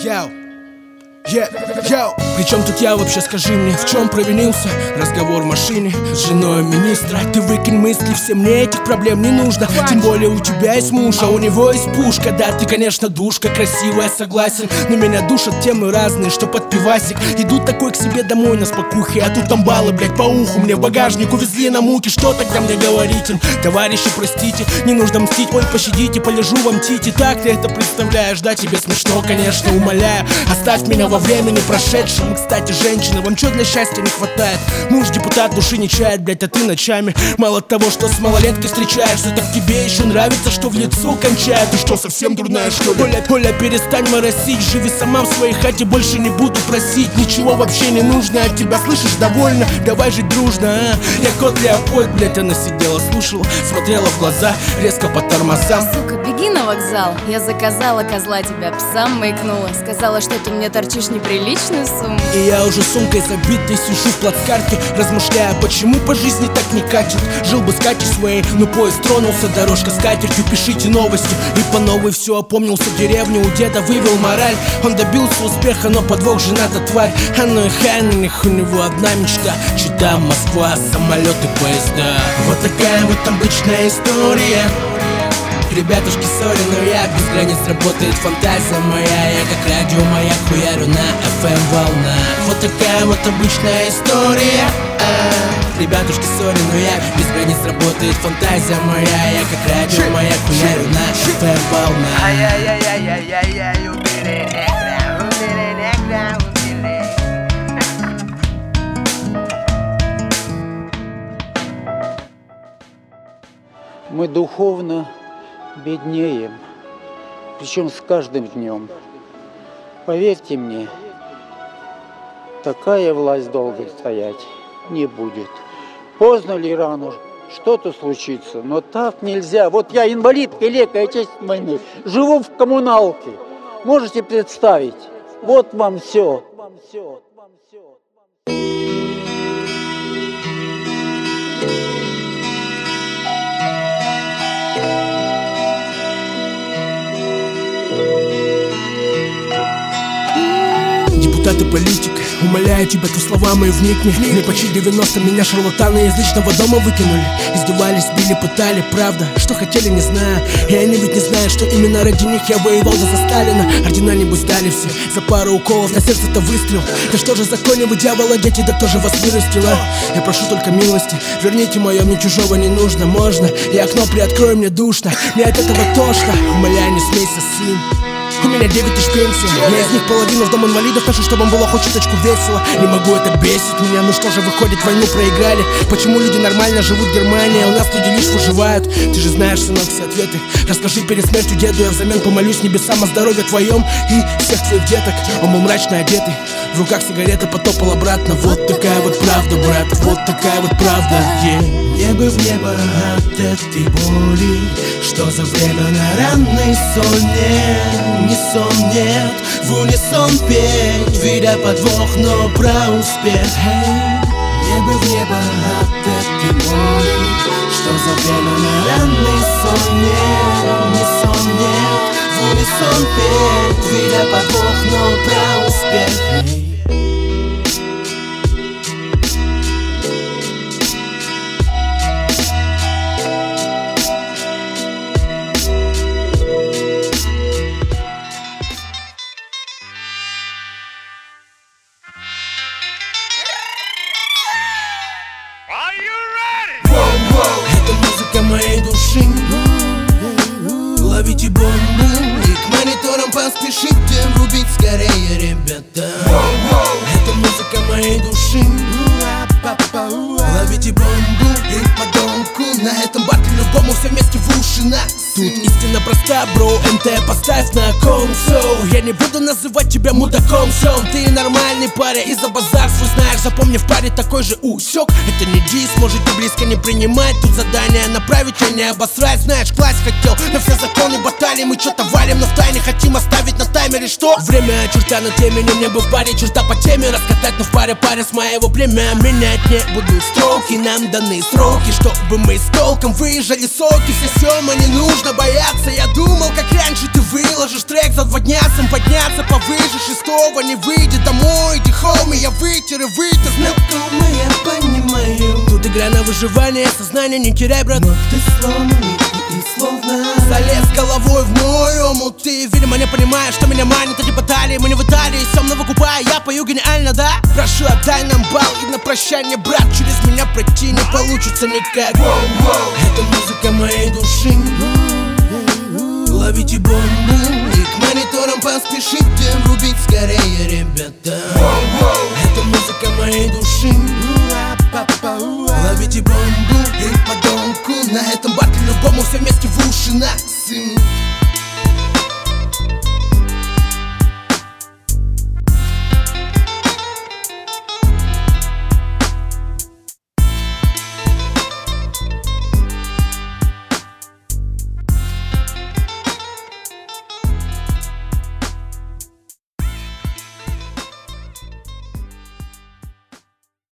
Йоу, йоу. Причем тут я вообще, скажи мне, в чем провинился? Разговор в машине с женой министра. Ты выкинь мысли, все мне этих проблем не нужно. Тем более у тебя есть муж, а у него есть пушка. Да, ты, конечно, душка, красивая, согласен. Но меня душат темы разные, что под пивасик. Иду такой к себе домой на спокухе, а тут там баллы, блять, по уху. Мне в багажник увезли на муки. Что тогда мне говорить им? Товарищи, простите, не нужно мстить. Ой, пощадите, полежу вам тити. Так ты это представляешь, да, тебе смешно, конечно, умоляю. Оставь меня во времени прошедшем. И, кстати, женщина, вам чё для счастья не хватает? Муж депутат души не чает, блять, а ты ночами. Мало того, что с малолеткой встречаешься, так тебе еще нравится, что в лицо кончает. Ты что, совсем дурная, что ли? Оля, перестань моросить, живи сама в своей хате, больше не буду просить. Ничего вообще не нужно от тебя, слышишь, довольно? Давай жить дружно, а? Я кот Леопольд, блять, она сидела, слушала, смотрела в глаза, резко по тормозам. Сука, беги на вокзал. Я заказала козла, тебя псам маякнула. Сказала, что ты мне торчишь неприличную сумму. И я уже сумкой забитый сижу в плацкарте, размышляя, почему по жизни так не катит. Жил бы с Катей своей, но поезд тронулся, дорожка с катертью. Пишите новости, и по новой все опомнился. В деревню у деда вывел мораль. Он добился успеха, но подвох жена-то тварь. А ну и хай на них, у него одна мечта. Чита, Москва, самолеты, поезда. Вот такая вот обычная история. Ребятушки, сори, но я без границ, работает фантазия моя. Я как радио маяк хуярю на FM волнах. Вот такая вот обычная история. Ребятушки, сори, но я без границ, работает фантазия моя. Я как радио маяк хуярю на FM волнах. Ай-яй-яй-яй-яй-яй, убери негра, убери негра, убери. Мы духовно беднеем, причем с каждым днем. Поверьте мне, такая власть долго стоять не будет. Поздно ли рано что-то случится, но так нельзя. Вот я инвалид, Великой Отечественной войны, живу в коммуналке. Можете представить? Вот вам все. Депутат и политик, умоляю тебя, ты слова мои вникни. Мне почти 90, меня шарлатаны из личного дома выкинули. Издевались, били, пытали, правда, что хотели, не знаю. И они ведь не знают, что именно ради них я воевал за Сталина. Ордена небось дали все, за пару уколов на сердце-то выстрел. Да что же законе вы, дьявола, дети, да кто же вас вырастил, а? Я прошу только милости, верните мое, мне чужого не нужно, можно. И окно приоткрою, мне душно, мне от этого тошно. Умоляю, не смейся, сын. У меня 9 тысяч пенсий, я из них половину в дом инвалидов ношу, чтобы им было хоть чуточку весело. Не могу, это бесит меня, ну что же выходит, войну проиграли. Почему люди нормально живут в Германии, а у нас люди лишь выживают? Ты же знаешь, сынок, все ответы. Расскажи перед смертью деду, я взамен помолюсь небесам о здоровье твоем и всех твоих деток. Он был мрачно одетый, в руках сигарета, потопал обратно. Вот такая вот правда, брат, вот такая вот правда, Небо в небо от этой боли, что за время на ранной соне. Не сон, нет, в унисон петь, видя подвох, но про успех. Небо в небо от этой боли, что за время на ранной соне. Не сон, нет, в унисон петь, видя подвох, но про успех. Это музыка моей души. Ловите бомбу и к мониторам поспешите врубить скорее, ребята. Это музыка моей души. Ловите бомбу и подонку. На этом батле любому все вместе в уши нас. Тут истина проста, бро, МТ поставь на консоль. Я не буду называть тебя мудаком, сом. Ты нормальный парень и за базар свой знаешь. Запомни, в паре такой же усек. Это не дис, можете близко не принимать. Тут задание направить, а не обосрать. Знаешь, класть хотел на все законы баталии. Мы что-то валим, но втайне хотим оставить на таймере. Что? Время черта на теме, не мне бы в паре. Черта по теме раскатать, но в паре с моего племя. Менять не будут строки, нам даны сроки, чтобы мы с толком выезжали соки. Все, не нужно бояться, я думал, как реально раньше ты выложишь трек за 2 дня, сам подняться повыше, 6-го не выйдет домой. Иди, хоми, я вытер и вытер. Знакомый, я понимаю. Тут игра на выживание, сознание не теряй, брат. Но ты сломанный и словно залез головой в мой омут. Ты, видимо, не понимаешь, что меня манит эти баталии. Мы не в Италии, сомного купая, я пою гениально, да? Прошу, отдай нам бал и на прощание, брат. Через меня пройти не получится никак. Это музыка моей души. Ловите бомбы и к мониторам поспешите врубить скорее, ребята. Это музыка моей души. Ловите бомбу и подонку. На этом батле любому все вместе в уши, на сын.